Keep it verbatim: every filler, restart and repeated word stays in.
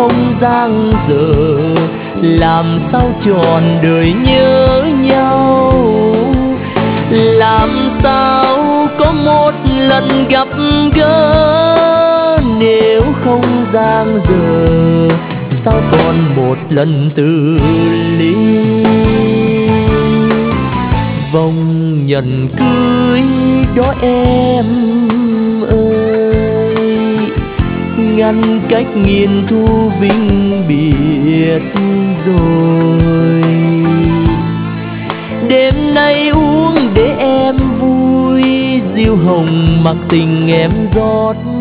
không dang dở, làm sao trọn đời nhớ nhau. Làm sao có một lần gặp gỡ, nếu không dang dở sao còn một lần từ ly. Vòng nhẫn cưới đó em ơi, ngăn cách nghìn thu vinh biệt rồi. Đêm nay uống để em vui, diêu hồng mặc tình em rót